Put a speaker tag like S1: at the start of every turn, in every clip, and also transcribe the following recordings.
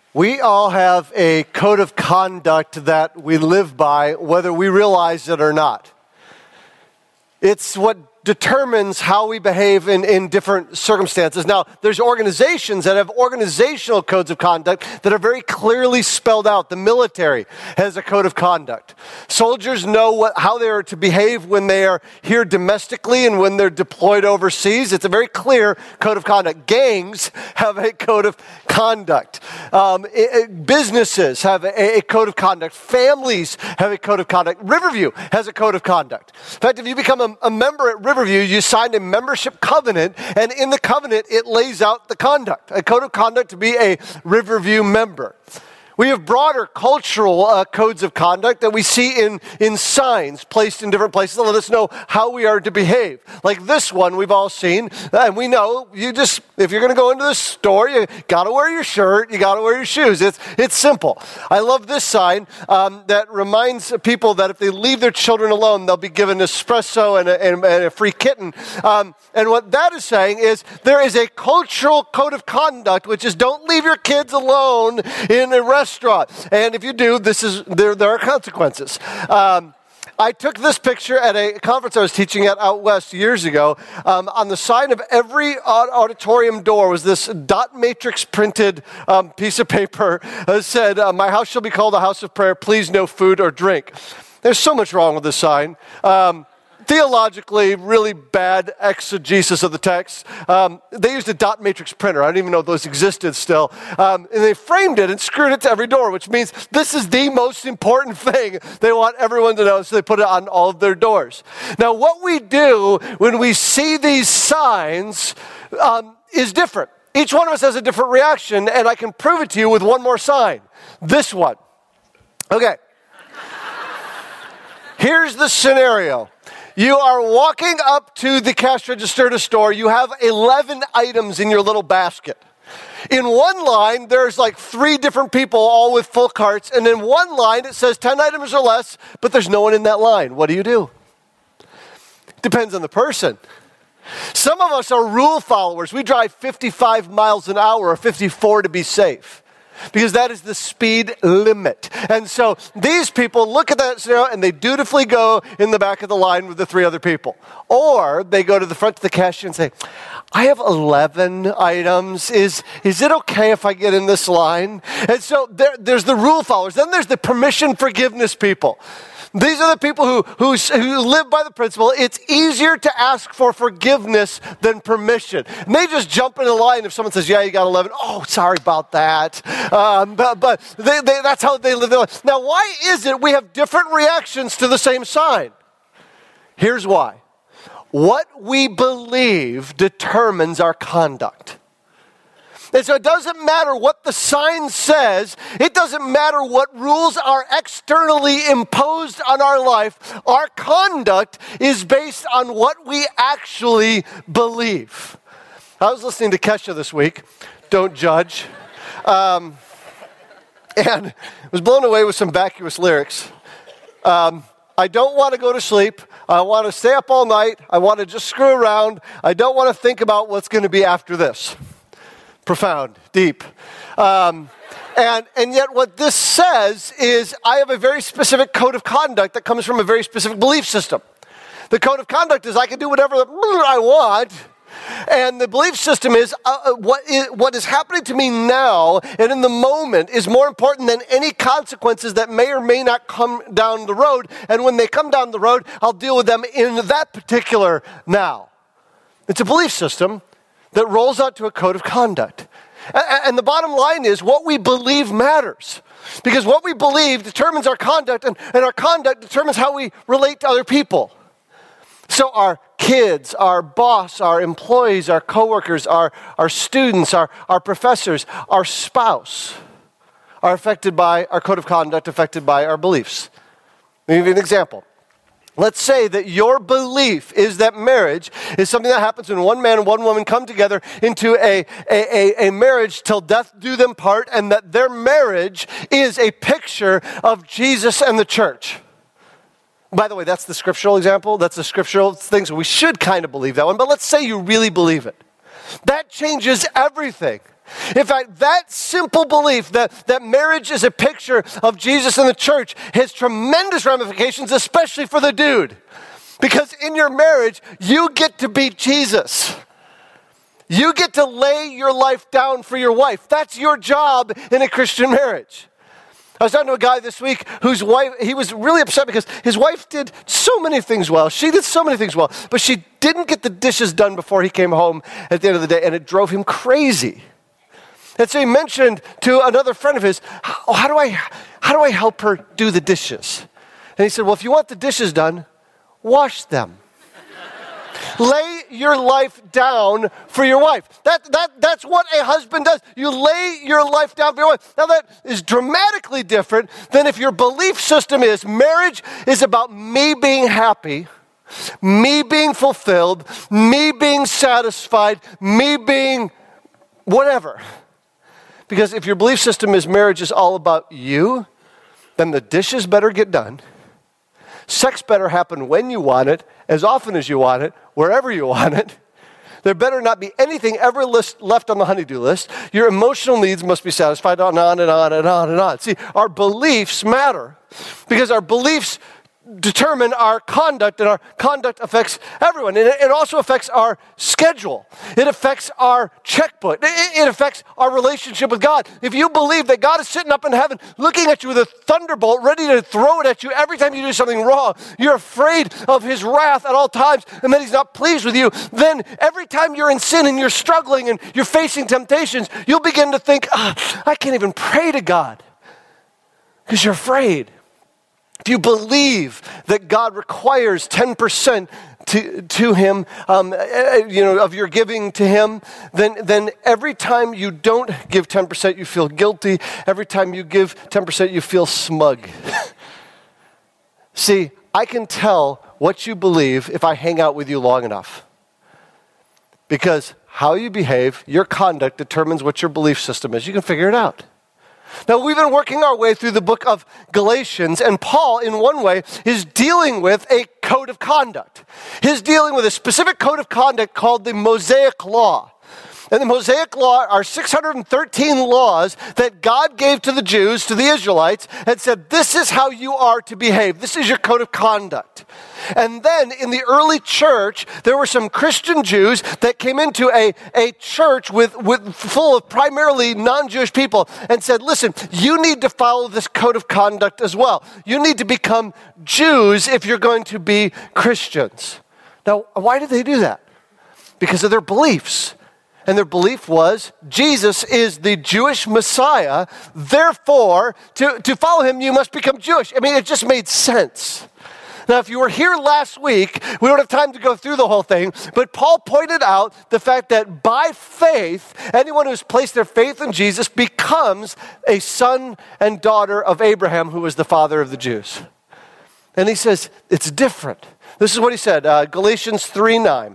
S1: We all have a code of conduct that we live by, whether we realize it or not. It's what determines how we behave in different circumstances. Now, there's organizations that have organizational codes of conduct that are very clearly spelled out. The military has a code of conduct. Soldiers know how they are to behave when they are here domestically and when they're deployed overseas. It's a very clear code of conduct. Gangs have a code of conduct. Businesses have a code of conduct. Families have a code of conduct. Riverview has a code of conduct. In fact, if you become a member at Riverview, you signed a membership covenant, and in the covenant, it lays out the conduct, a code of conduct to be a Riverview member. We have broader cultural codes of conduct that we see in signs placed in different places that let us know how we are to behave. Like this one we've all seen, and we know if you're going to go into the store, you got to wear your shirt, you got to wear your shoes. It's simple. I love this sign that reminds people that if they leave their children alone, they'll be given espresso and a free kitten. And what that is saying is there is a cultural code of conduct, which is don't leave your kids alone in a restaurant. And if you do, there are consequences. I took this picture at a conference I was teaching at out west years ago. On the side of every auditorium door was this dot matrix printed piece of paper that said, "My house shall be called a house of prayer. Please no food or drink." There's so much wrong with this sign. Theologically, really bad exegesis of the text. They used a dot matrix printer. I don't even know if those existed still. And they framed it and screwed it to every door, which means this is the most important thing they want everyone to know, so they put it on all of their doors. Now, what we do when we see these signs is different. Each one of us has a different reaction, and I can prove it to you with one more sign. This one. Okay. Here's the scenario. You are walking up to the cash register at a store. You have 11 items in your little basket. In one line, there's like 3 different people, all with full carts. And in one line, it says 10 items or less, but there's no one in that line. What do? Depends on the person. Some of us are rule followers. We drive 55 miles an hour or 54 to be safe, because that is the speed limit. And so these people look at that scenario and they dutifully go in the back of the line with the 3 other people. Or they go to the front of the cashier and say, "I have 11 items. Is it okay if I get in this line?" And so there's the rule followers. Then there's the permission forgiveness people. These are the people who live by the principle, it's easier to ask for forgiveness than permission. And they just jump in the line if someone says, "Yeah, you got 11. Oh, sorry about that." But that's how they live their life. Now, why is it we have different reactions to the same sign? Here's why. What we believe determines our conduct. And so it doesn't matter what the sign says. It doesn't matter what rules are externally imposed on our life. Our conduct is based on what we actually believe. I was listening to Kesha this week. Don't judge. And was blown away with some vacuous lyrics. I don't want to go to sleep. I want to stay up all night. I want to just screw around. I don't want to think about what's going to be after this. Profound, deep. And yet what this says is I have a very specific code of conduct that comes from a very specific belief system. The code of conduct is I can do whatever I want. And the belief system is what is happening to me now and in the moment is more important than any consequences that may or may not come down the road. And when they come down the road, I'll deal with them in that particular now. It's a belief system that rolls out to a code of conduct. And the bottom line is what we believe matters. Because what we believe determines our conduct, and our conduct determines how we relate to other people. So our kids, our boss, our employees, our coworkers, our students, our professors, our spouse are affected by our code of conduct, affected by our beliefs. Let me give you an example. Let's say that your belief is that marriage is something that happens when one man and one woman come together into a marriage till death do them part, and that their marriage is a picture of Jesus and the church. By the way, that's the scriptural example. That's the scriptural thing, so we should kind of believe that one, but let's say you really believe it. That changes everything. In fact, that simple belief that marriage is a picture of Jesus and the church has tremendous ramifications, especially for the dude. Because in your marriage, you get to be Jesus. You get to lay your life down for your wife. That's your job in a Christian marriage. I was talking to a guy this week whose wife, he was really upset because his wife did so many things well. She did so many things well, but she didn't get the dishes done before he came home at the end of the day, and it drove him crazy. And so he mentioned to another friend of his, how do I help her do the dishes? And he said, well, if you want the dishes done, wash them. Lay your life down for your wife. That's what a husband does. You lay your life down for your wife. Now that is dramatically different than if your belief system is marriage is about me being happy, me being fulfilled, me being satisfied, me being whatever. Because if your belief system is marriage is all about you, then the dishes better get done. Sex better happen when you want it, as often as you want it, wherever you want it. There better not be anything ever left on the honey-do list. Your emotional needs must be satisfied, on and on and on and on. See, our beliefs matter because our beliefs determine our conduct, and our conduct affects everyone. And it also affects our schedule. It affects our checkbook. It affects our relationship with God. If you believe that God is sitting up in heaven looking at you with a thunderbolt ready to throw it at you every time you do something wrong, you're afraid of his wrath at all times and that he's not pleased with you, then every time you're in sin and you're struggling and you're facing temptations, you'll begin to think, I can't even pray to God because you're afraid. If you believe that God requires 10% to him, of your giving to him, then every time you don't give 10%, you feel guilty. Every time you give 10%, you feel smug. See, I can tell what you believe if I hang out with you long enough. Because how you behave, your conduct determines what your belief system is. You can figure it out. Now, we've been working our way through the book of Galatians, and Paul, in one way, is dealing with a code of conduct. He's dealing with a specific code of conduct called the Mosaic Law. And the Mosaic Law are 613 laws that God gave to the Jews, to the Israelites, and said, this is how you are to behave. This is your code of conduct. And then in the early church, there were some Christian Jews that came into a church with full of primarily non-Jewish people and said, listen, you need to follow this code of conduct as well. You need to become Jews if you're going to be Christians. Now, why did they do that? Because of their beliefs. And their belief was, Jesus is the Jewish Messiah, therefore, to follow him, you must become Jewish. I mean, it just made sense. Now, if you were here last week, we don't have time to go through the whole thing, but Paul pointed out the fact that by faith, anyone who's placed their faith in Jesus becomes a son and daughter of Abraham, who was the father of the Jews. And he says, it's different. This is what he said, Galatians 3:9.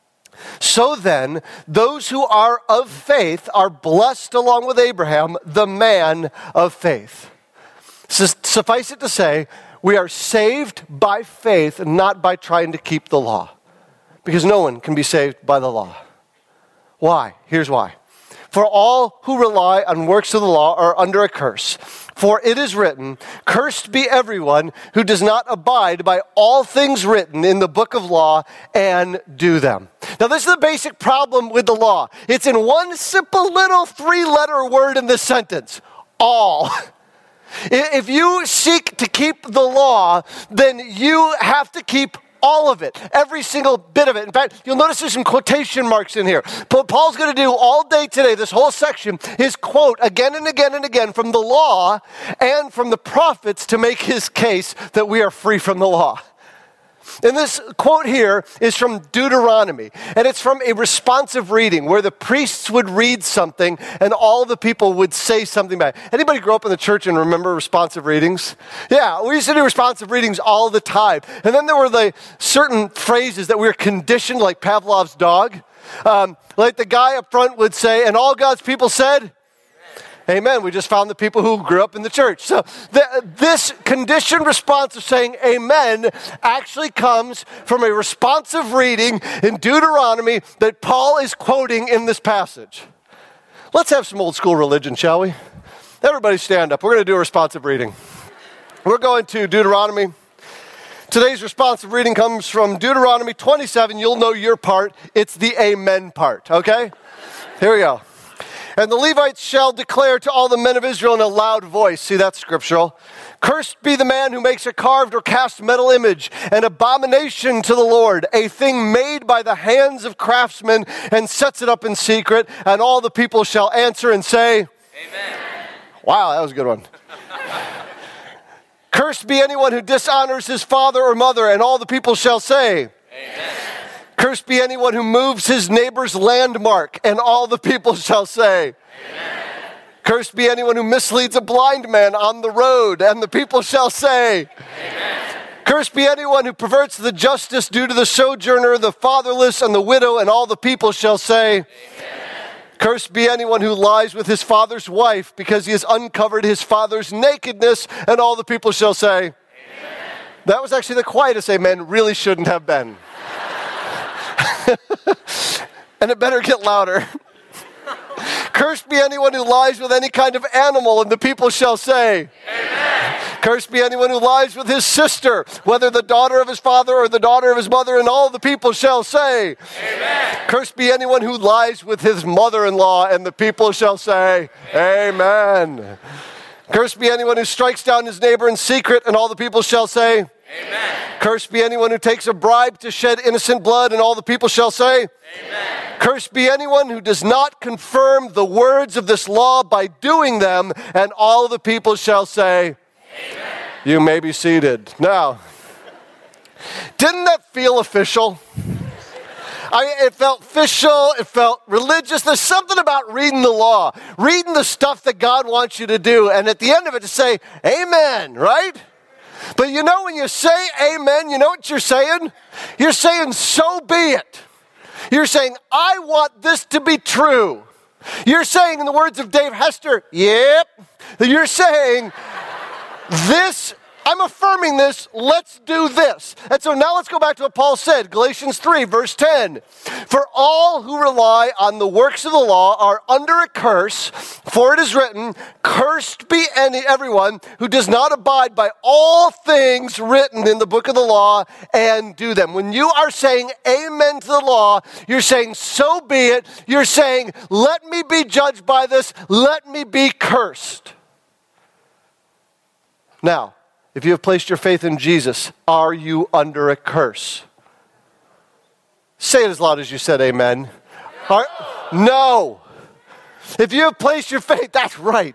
S1: So then, those who are of faith are blessed along with Abraham, the man of faith. So suffice it to say, we are saved by faith, not by trying to keep the law. Because no one can be saved by the law. Why? Here's why. For all who rely on works of the law are under a curse. For it is written, cursed be everyone who does not abide by all things written in the book of law and do them. Now, this is the basic problem with the law. It's in one simple little 3-letter word in this sentence, all. If you seek to keep the law, then you have to keep all of it, every single bit of it. In fact, you'll notice there's some quotation marks in here. But Paul's going to do all day today, this whole section, is quote again and again and again from the law and from the prophets to make his case that we are free from the law. And this quote here is from Deuteronomy, and it's from a responsive reading where the priests would read something and all the people would say something back. Anybody grow up in the church and remember responsive readings? Yeah, we used to do responsive readings all the time. And then there were the certain phrases that we were conditioned, like Pavlov's dog. Like the guy up front would say, and all God's people said, amen. We just found the people who grew up in the church. So this conditioned response of saying amen actually comes from a responsive reading in Deuteronomy that Paul is quoting in this passage. Let's have some old school religion, shall we? Everybody stand up. We're going to do a responsive reading. We're going to Deuteronomy. Today's responsive reading comes from Deuteronomy 27. You'll know your part. It's the amen part, okay? Here we go. And the Levites shall declare to all the men of Israel in a loud voice. See, that's scriptural. Cursed be the man who makes a carved or cast metal image, an abomination to the Lord, a thing made by the hands of craftsmen, and sets it up in secret. And all the people shall answer and say, Amen. Wow, that was a good one. Cursed be anyone who dishonors his father or mother, and all the people shall say, Amen. Cursed be anyone who moves his neighbor's landmark, and all the people shall say, Amen. Cursed be anyone who misleads a blind man on the road, and the people shall say, Amen. Cursed be anyone who perverts the justice due to the sojourner, the fatherless, and the widow, and all the people shall say, Amen. Cursed be anyone who lies with his father's wife, because he has uncovered his father's nakedness, and all the people shall say, Amen. That was actually the quietest amen, really shouldn't have been. And it better get louder. Cursed be anyone who lies with any kind of animal, and the people shall say, Amen. Cursed be anyone who lies with his sister, whether the daughter of his father or the daughter of his mother, and all the people shall say, Amen. Cursed be anyone who lies with his mother-in-law, and the people shall say, Amen. Cursed be anyone who strikes down his neighbor in secret, and all the people shall say, Amen. Cursed be anyone who takes a bribe to shed innocent blood, and all the people shall say, Amen. Cursed be anyone who does not confirm the words of this law by doing them, and all the people shall say, Amen. You may be seated. Now, didn't that feel official? It felt official, it felt religious. There's something about reading the law, reading the stuff that God wants you to do, and at the end of it to say, Amen, right? But you know when you say amen, you know what you're saying? You're saying, so be it. You're saying, I want this to be true. You're saying, in the words of Dave Hester, yep. You're saying, this, I'm affirming this, let's do this. And so now let's go back to what Paul said, Galatians 3, verse 10. For all who rely on the works of the law are under a curse, for it is written, cursed be everyone who does not abide by all things written in the book of the law and do them. When you are saying amen to the law, you're saying, so be it. You're saying, let me be judged by this. Let me be cursed. Now, if you have placed your faith in Jesus, are you under a curse? Say it as loud as you said amen. No. If you have placed your faith, that's right.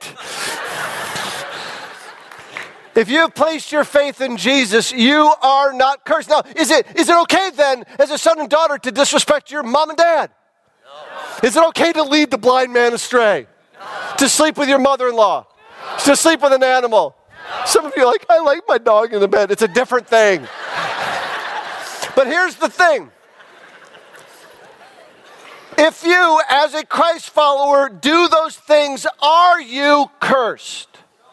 S1: If you have placed your faith in Jesus, you are not cursed. Now, is it okay then, as a son and daughter, to disrespect your mom and dad? No. Is it okay to lead the blind man astray? No. To sleep with your mother-in-law? No. To sleep with an animal? Some of you are like, I like my dog in the bed. It's a different thing. But here's the thing. If you, as a Christ follower, do those things, are you cursed?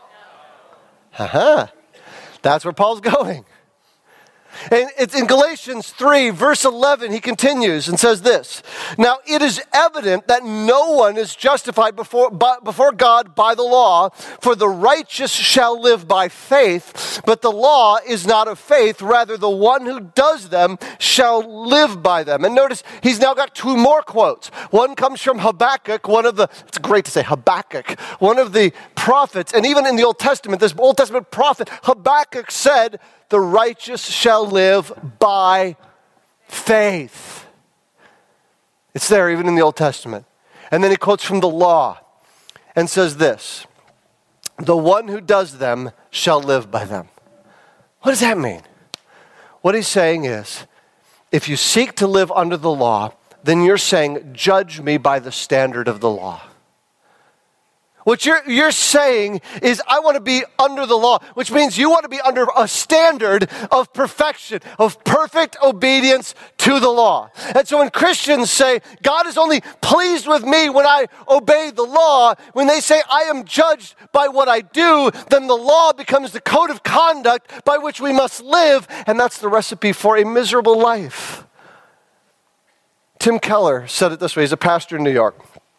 S1: That's where Paul's going. And it's in Galatians 3, verse 11, he continues and says this. Now, it is evident that no one is justified before God by the law, for the righteous shall live by faith, but the law is not of faith. Rather, the one who does them shall live by them. And notice, he's now got two more quotes. One comes from Habakkuk, it's great to say Habakkuk, one of the prophets. And even in the Old Testament, this Old Testament prophet, Habakkuk said, the righteous shall live by faith. It's there even in the Old Testament. And then he quotes from the law and says this, the one who does them shall live by them. What does that mean? What he's saying is, if you seek to live under the law, then you're saying, judge me by the standard of the law. What you're saying is, I want to be under the law, which means you want to be under a standard of perfection, of perfect obedience to the law. And so when Christians say, God is only pleased with me when I obey the law, when they say I am judged by what I do, then the law becomes the code of conduct by which we must live, and that's the recipe for a miserable life. Tim Keller said it this way. He's a pastor in New York.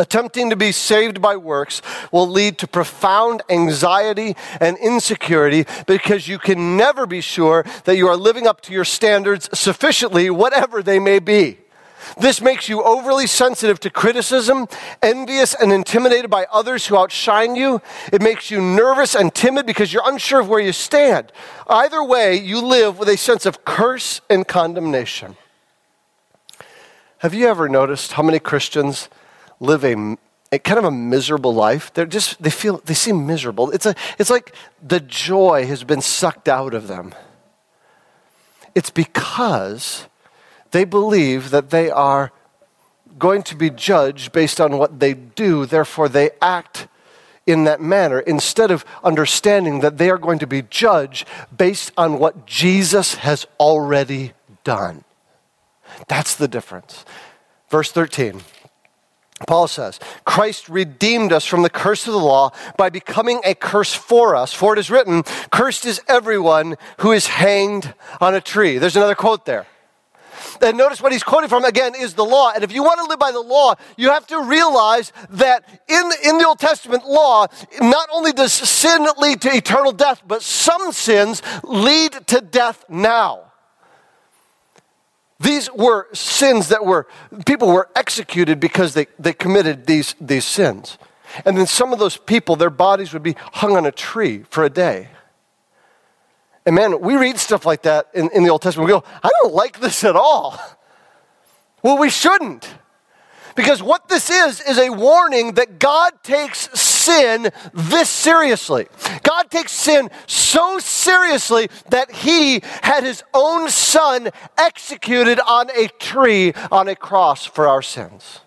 S1: Attempting to be saved by works will lead to profound anxiety and insecurity because you can never be sure that you are living up to your standards sufficiently, whatever they may be. This makes you overly sensitive to criticism, envious and intimidated by others who outshine you. It makes you nervous and timid because you're unsure of where you stand. Either way, you live with a sense of curse and condemnation. Have you ever noticed how many Christians live a kind of a miserable life? They seem miserable. It's like the joy has been sucked out of them. It's because they believe that they are going to be judged based on what they do, therefore they act in that manner, instead of understanding that they are going to be judged based on what Jesus has already done. That's the difference. Verse 13, Paul says, Christ redeemed us from the curse of the law by becoming a curse for us. For it is written, cursed is everyone who is hanged on a tree. There's another quote there. And notice what he's quoting from, again, is the law. And if you want to live by the law, you have to realize that in the Old Testament law, not only does sin lead to eternal death, but some sins lead to death now. These were sins that people were executed because they committed these sins. And then some of those people, their bodies would be hung on a tree for a day. And man, we read stuff like that in the Old Testament. We go, I don't like this at all. Well, we shouldn't. Because what this is a warning that God takes sin this seriously. God takes sin so seriously that he had his own son executed on a tree, on a cross for our sins.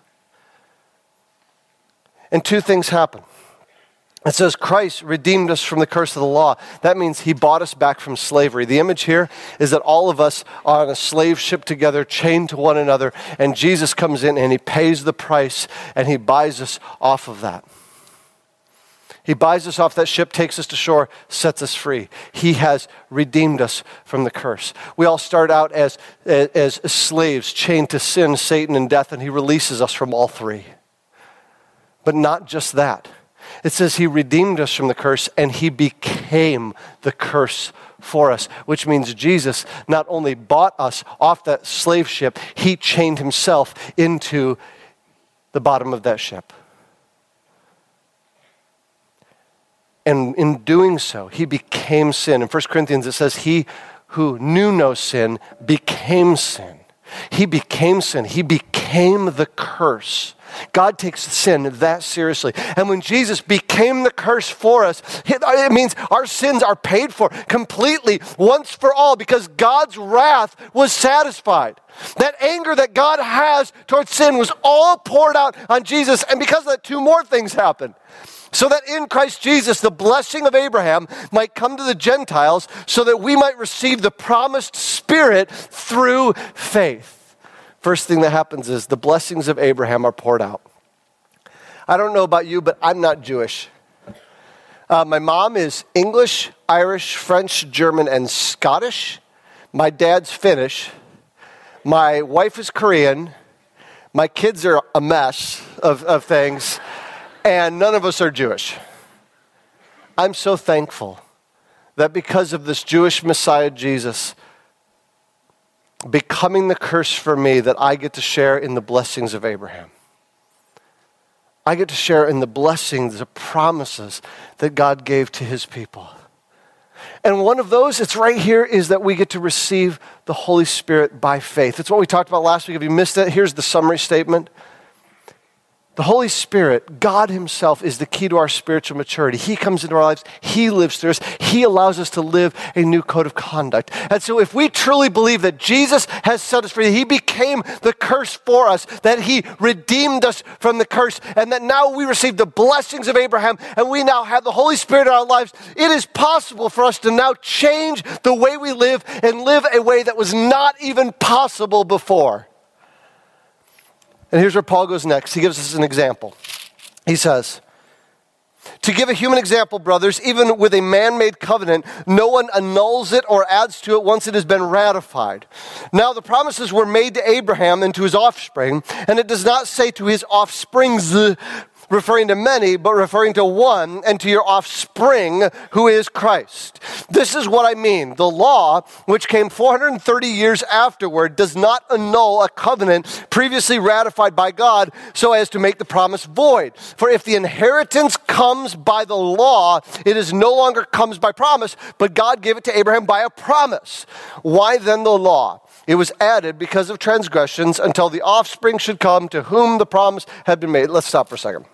S1: And two things happen. It says Christ redeemed us from the curse of the law. That means he bought us back from slavery. The image here is that all of us are on a slave ship together, chained to one another, and Jesus comes in and he pays the price and he buys us off of that. He buys us off that ship, takes us to shore, sets us free. He has redeemed us from the curse. We all start out as slaves, chained to sin, Satan, and death, and he releases us from all three. But not just that. It says he redeemed us from the curse and he became the curse for us, which means Jesus not only bought us off that slave ship, he chained himself into the bottom of that ship. And in doing so, he became sin. In 1 Corinthians, it says he who knew no sin became sin. He became sin. He became the curse. God takes sin that seriously. And when Jesus became the curse for us, it means our sins are paid for completely, once for all, because God's wrath was satisfied. That anger that God has towards sin was all poured out on Jesus. And because of that, two more things happened. So that in Christ Jesus, the blessing of Abraham might come to the Gentiles so that we might receive the promised Spirit through faith. First thing that happens is the blessings of Abraham are poured out. I don't know about you, but I'm not Jewish. My mom is English, Irish, French, German, and Scottish. My dad's Finnish. My wife is Korean. My kids are a mess of things. And none of us are Jewish. I'm so thankful that because of this Jewish Messiah, Jesus, becoming the curse for me, that I get to share in the blessings of Abraham. I get to share in the blessings, the promises that God gave to his people. And one of those, it's right here, is that we get to receive the Holy Spirit by faith. It's what we talked about last week. If you missed it, here's the summary statement. The Holy Spirit, God himself, is the key to our spiritual maturity. He comes into our lives. He lives through us. He allows us to live a new code of conduct. And so if we truly believe that Jesus has set us free, he became the curse for us, that he redeemed us from the curse, and that now we receive the blessings of Abraham, and we now have the Holy Spirit in our lives, it is possible for us to now change the way we live and live a way that was not even possible before. And here's where Paul goes next. He gives us an example. He says, To give a human example, brothers, even with a man-made covenant, no one annuls it or adds to it once it has been ratified. Now the promises were made to Abraham and to his offspring, and it does not say to his offsprings, referring to many, but referring to one, and to your offspring, who is Christ. This is what I mean. The law, which came 430 years afterward, does not annul a covenant previously ratified by God so as to make the promise void. For if the inheritance comes by the law, it is no longer comes by promise, but God gave it to Abraham by a promise. Why then the law? It was added because of transgressions until the offspring should come to whom the promise had been made. Let's stop for a second.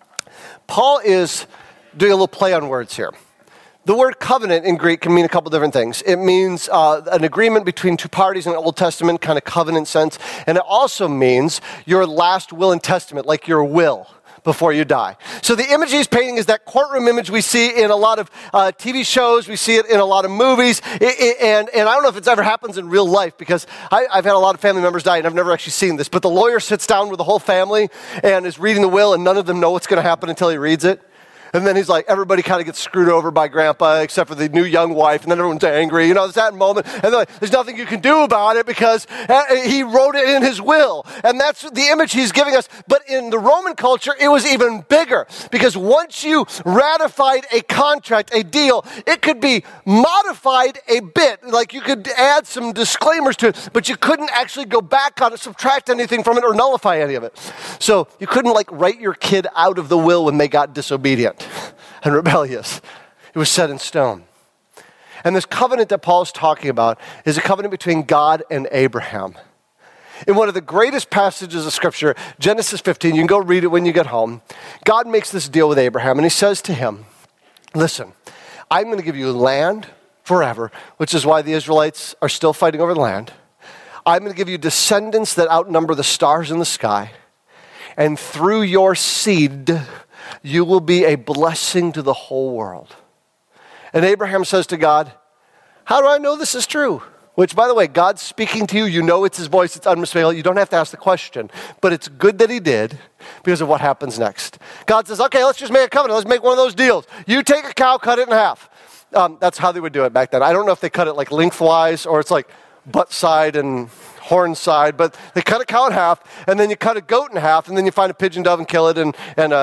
S1: Paul is doing a little play on words here. The word covenant in Greek can mean a couple different things. It means an agreement between two parties in the Old Testament, kind of covenant sense. And it also means your last will and testament, like your will before you die. So the image he's painting is that courtroom image we see in a lot of TV shows. We see it in a lot of movies. And I don't know if it's ever happens in real life, because I've had a lot of family members die and I've never actually seen this. But the lawyer sits down with the whole family and is reading the will, and none of them know what's going to happen until he reads it. And then he's like, everybody kind of gets screwed over by grandpa, except for the new young wife, and then everyone's angry. You know, it's that moment. And they're like, there's nothing you can do about it because he wrote it in his will. And that's the image he's giving us. But in the Roman culture, it was even bigger, because once you ratified a contract, a deal, it could be modified a bit. Like you could add some disclaimers to it, but you couldn't actually go back on it, subtract anything from it, or nullify any of it. So you couldn't like write your kid out of the will when they got disobedient and rebellious. It was set in stone. And this covenant that Paul's talking about is a covenant between God and Abraham. In one of the greatest passages of Scripture, Genesis 15, you can go read it when you get home. God makes this deal with Abraham, and he says to him, listen, I'm going to give you land forever, which is why the Israelites are still fighting over the land. I'm going to give you descendants that outnumber the stars in the sky. And through your seed, you will be a blessing to the whole world. And Abraham says to God, how do I know this is true? Which, by the way, God's speaking to you. You know it's his voice. It's unmistakable. You don't have to ask the question. But it's good that he did because of what happens next. God says, okay, let's just make a covenant. Let's make one of those deals. You take a cow, cut it in half. That's how they would do it back then. I don't know if they cut it like lengthwise or it's like butt side and horn side, but they cut a cow in half, and then you cut a goat in half, and then you find a pigeon dove and kill it, or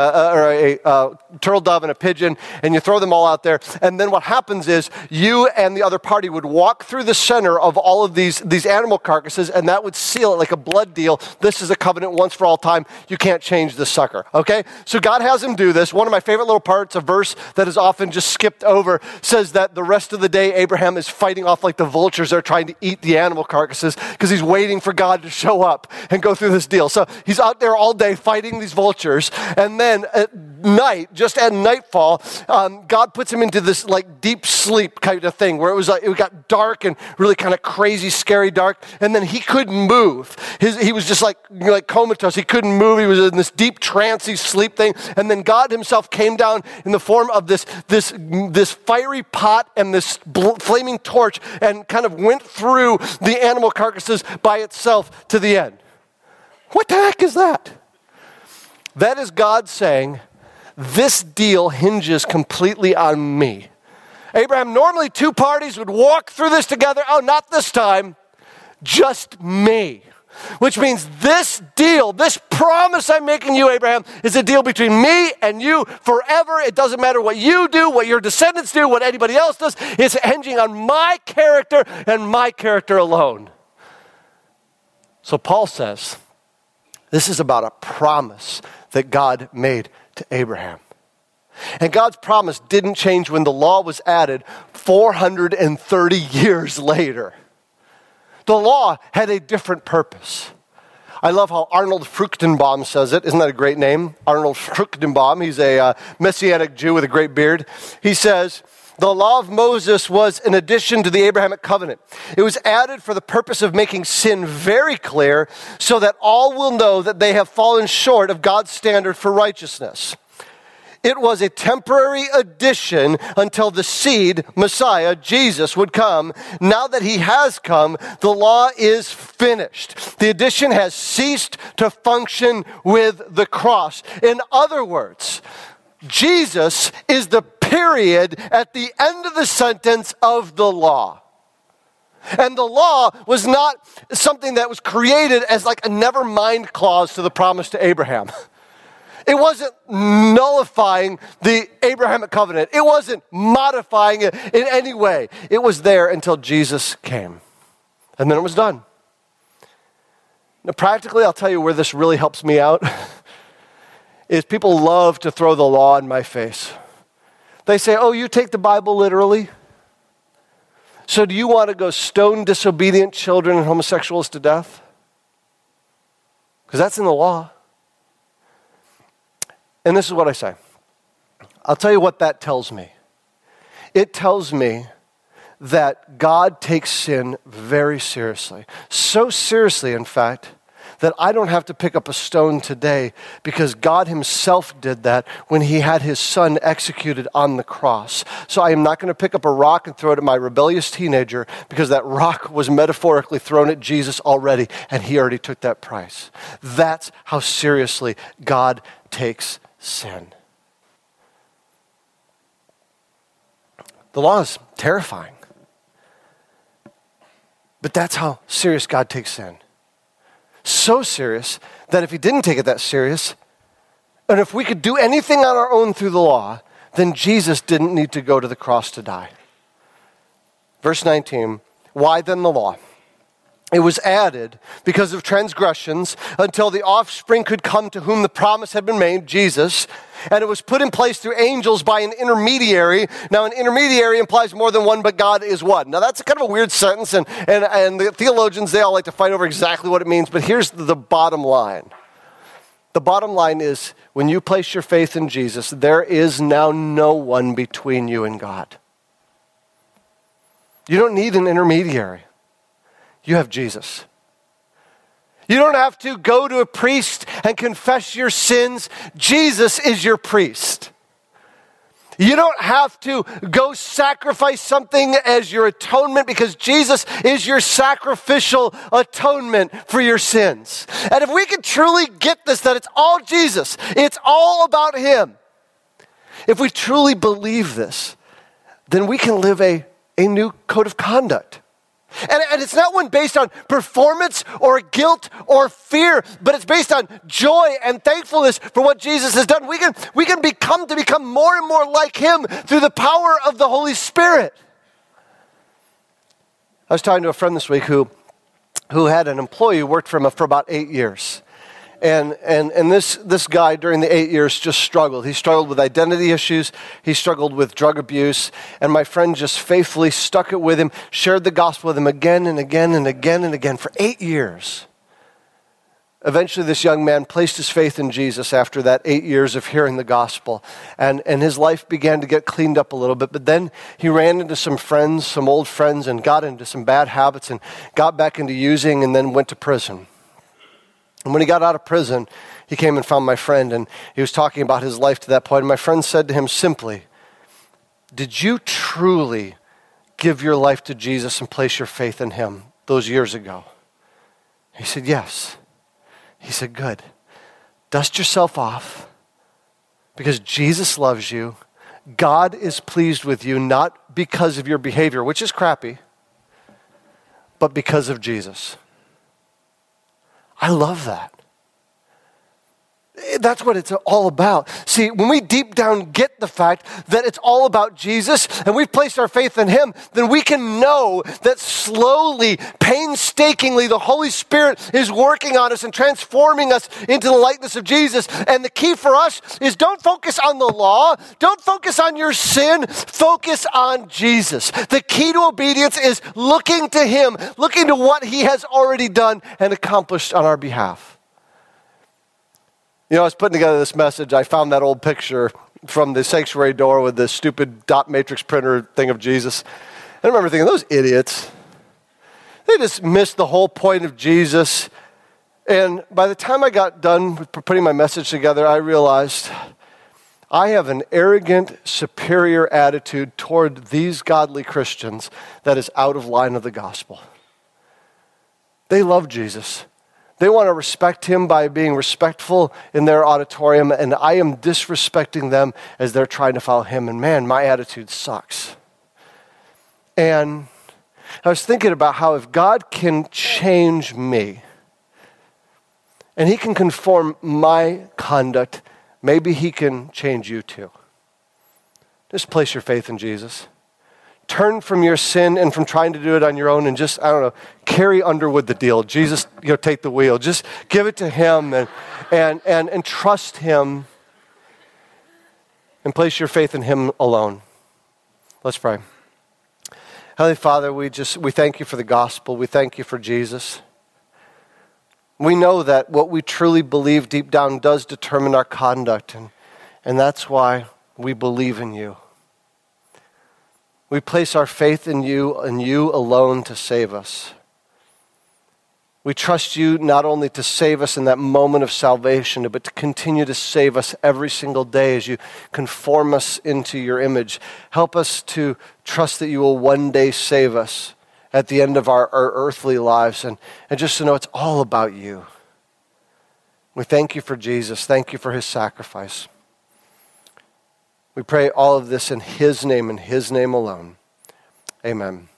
S1: a turtle dove and a pigeon, and you throw them all out there. And then what happens is you and the other party would walk through the center of all of these animal carcasses, and that would seal it like a blood deal. This is a covenant once for all time. You can't change this sucker, okay? So God has him do this. One of my favorite little parts, a verse that is often just skipped over, says that the rest of the day Abraham is fighting off like the vultures that are trying to eat the animal carcasses because he's waiting for God to show up and go through this deal. So he's out there all day fighting these vultures. And then at night, just at nightfall, God puts him into this like deep sleep kind of thing where it was like, it got dark and really kind of crazy, scary dark. And then he couldn't move. He was just like comatose. He couldn't move. He was in this deep trancey sleep thing. And then God himself came down in the form of this fiery pot and this flaming torch and kind of went through the animal carcasses by itself to the end. What the heck is that? That is God saying, this deal hinges completely on me. Abraham, normally two parties would walk through this together. Oh, not this time. Just me. Which means this deal, this promise I'm making you, Abraham, is a deal between me and you forever. It doesn't matter what you do, what your descendants do, what anybody else does. It's hinging on my character and my character alone. So Paul says, this is about a promise that God made to Abraham. And God's promise didn't change when the law was added 430 years later. The law had a different purpose. I love how Arnold Fruchtenbaum says it. Isn't that a great name? Arnold Fruchtenbaum. He's a Messianic Jew with a great beard. He says, the law of Moses was an addition to the Abrahamic covenant. It was added for the purpose of making sin very clear so that all will know that they have fallen short of God's standard for righteousness. It was a temporary addition until the seed, Messiah, Jesus, would come. Now that he has come, the law is finished. The addition has ceased to function with the cross. In other words, Jesus is the period at the end of the sentence of the law. And the law was not something that was created as like a never mind clause to the promise to Abraham. It wasn't nullifying the Abrahamic covenant. It wasn't modifying it in any way. It was there until Jesus came. And then it was done. Now, practically, I'll tell you where this really helps me out, is people love to throw the law in my face. They say, oh, you take the Bible literally? So do you want to go stone disobedient children and homosexuals to death? Because that's in the law. And this is what I say. I'll tell you what that tells me. It tells me that God takes sin very seriously. So seriously, in fact, that I don't have to pick up a stone today because God himself did that when he had his son executed on the cross. So I am not going to pick up a rock and throw it at my rebellious teenager because that rock was metaphorically thrown at Jesus already and he already took that price. That's how seriously God takes sin. The law is terrifying. But that's how serious God takes sin. So serious that if he didn't take it that serious, and if we could do anything on our own through the law, then Jesus didn't need to go to the cross to die. Verse 19, why then the law? It was added because of transgressions until the offspring could come to whom the promise had been made, Jesus, and it was put in place through angels by an intermediary. Now, an intermediary implies more than one, but God is one. Now, that's kind of a weird sentence, and the theologians, they all like to fight over exactly what it means, but here's the bottom line. The bottom line is, when you place your faith in Jesus, there is now no one between you and God. You don't need an intermediary. You have Jesus. You don't have to go to a priest and confess your sins. Jesus is your priest. You don't have to go sacrifice something as your atonement because Jesus is your sacrificial atonement for your sins. And if we can truly get this, that it's all Jesus, it's all about him. If we truly believe this, then we can live a new code of conduct. And it's not one based on performance or guilt or fear, but it's based on joy and thankfulness for what Jesus has done. We can become more and more like him through the power of the Holy Spirit. I was talking to a friend this week who had an employee who worked for him for about 8 years. And this guy during the 8 years just struggled. He struggled with identity issues. He struggled with drug abuse. And my friend just faithfully stuck it with him, shared the gospel with him again and again and again and again for 8 years. Eventually, this young man placed his faith in Jesus after that 8 years of hearing the gospel. And his life began to get cleaned up a little bit. But then he ran into some friends, some old friends, and got into some bad habits and got back into using and then went to prison. And when he got out of prison, he came and found my friend, and he was talking about his life to that point. And my friend said to him simply, did you truly give your life to Jesus and place your faith in him those years ago? He said, yes. He said, good. Dust yourself off because Jesus loves you. God is pleased with you, not because of your behavior, which is crappy, but because of Jesus. I love that. That's what it's all about. See, when we deep down get the fact that it's all about Jesus and we've placed our faith in him, then we can know that slowly, painstakingly, the Holy Spirit is working on us and transforming us into the likeness of Jesus. And the key for us is don't focus on the law. Don't focus on your sin. Focus on Jesus. The key to obedience is looking to him, looking to what he has already done and accomplished on our behalf. You know, I was putting together this message. I found that old picture from the sanctuary door with the stupid dot matrix printer thing of Jesus. I remember thinking, those idiots, they just missed the whole point of Jesus. And by the time I got done with putting my message together, I realized I have an arrogant, superior attitude toward these godly Christians that is out of line of the gospel. They love Jesus. They want to respect him by being respectful in their auditorium, and I am disrespecting them as they're trying to follow him. And man, my attitude sucks. And I was thinking about how if God can change me, and he can conform my conduct, maybe he can change you too. Just place your faith in Jesus. Turn from your sin and from trying to do it on your own and just, carry Underwood the deal. Jesus, take the wheel. Just give it to him and trust him and place your faith in him alone. Let's pray. Heavenly Father, we thank you for the gospel. We thank you for Jesus. We know that what we truly believe deep down does determine our conduct, and that's why we believe in you. We place our faith in you and you alone to save us. We trust you not only to save us in that moment of salvation, but to continue to save us every single day as you conform us into your image. Help us to trust that you will one day save us at the end of our earthly lives, and just to know it's all about you. We thank you for Jesus. Thank you for his sacrifice. We pray all of this in his name and his name alone. Amen.